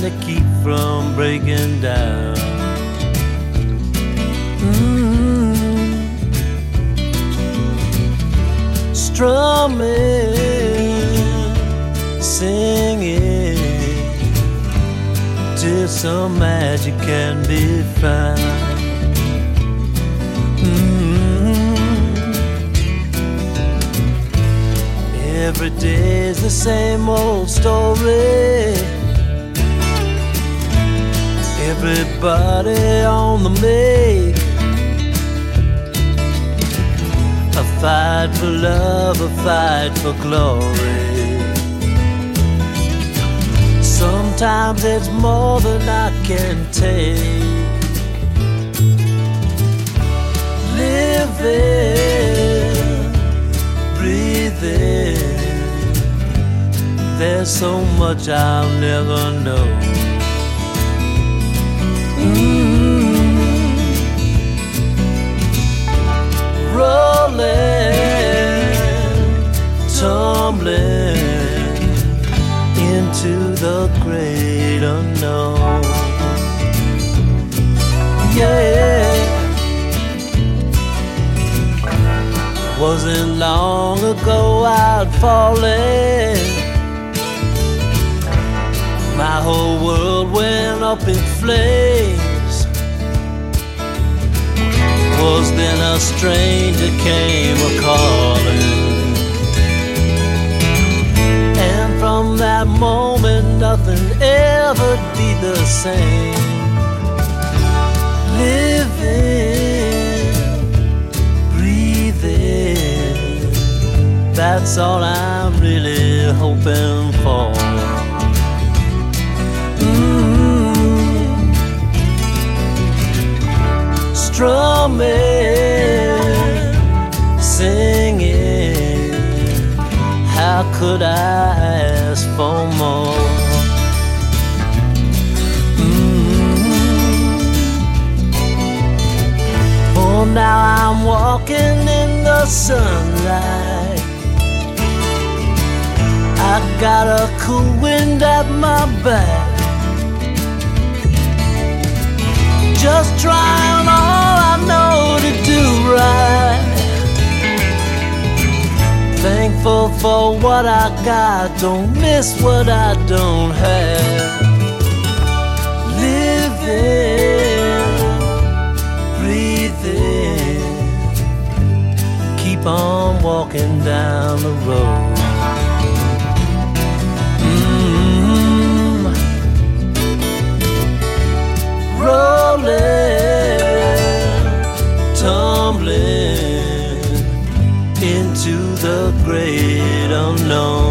trying to keep from breaking down. Strumming, singing, till some magic can be found. Every day's the same old story. Everybody on the make. A fight for love, a fight for glory. Sometimes it's more than I can take. Living, breathing, there's so much I'll never know. Rolling, tumbling into the great unknown. Yeah, wasn't long ago I'd fallen. My whole world went up in flames. Was then a stranger came a-calling, and from that moment nothing ever be the same. Living, breathing, that's all I'm really hoping for. Strumming, singing, how could I ask for more? For now I'm walking in the sunlight. I got a cool wind at my back. Just trying all I know to do right. Thankful for what I got, don't miss what I don't have. Living, breathing, keep on walking down the road. Rolling, tumbling into the great unknown.